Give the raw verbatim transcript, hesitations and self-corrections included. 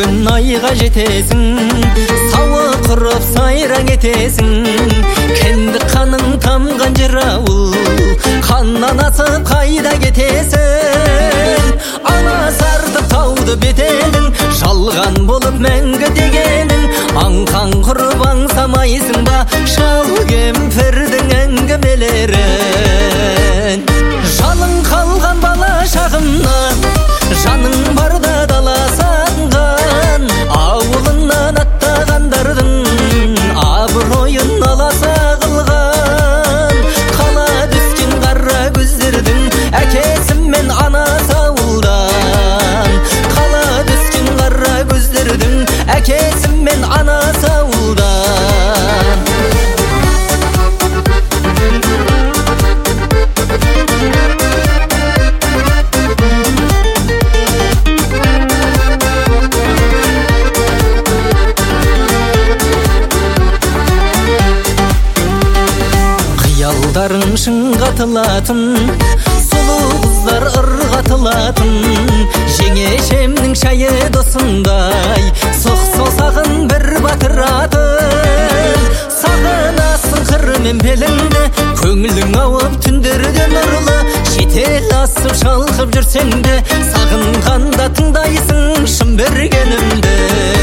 күн айға жетесің, сауы құрып сайран етесің. Кенді қаның тамған жер ауыл, қаннан асып қайда кетесің? Ана сартып тауды бетедің, жалған болып мәңгі дегенің. Аңқан құрып аңсамайсың ба шал кемпірдің әңгімелерін? Жалын қалған бала шағымнан, жаның барда дала сағынған. Ауылынан аттағандардың абыройын аласа қылған. Қала түскен қара көздердің әкесі мен анасы ауылдан. Қала түскен қара көздердің әкесі мен анасы ауылдан. Қиялдарың шыңға тылатын, сұлу қыздар ырға тылатын. Жеңешемнің шайы досындай, соқ саусағын бір батыратын. Сағынасың қырымен беліңді, көңілің ауып түндерде нұрлы. Шетел асып шалқып жүрсең де, сағынғанда тыңдайсың шын бергенімді.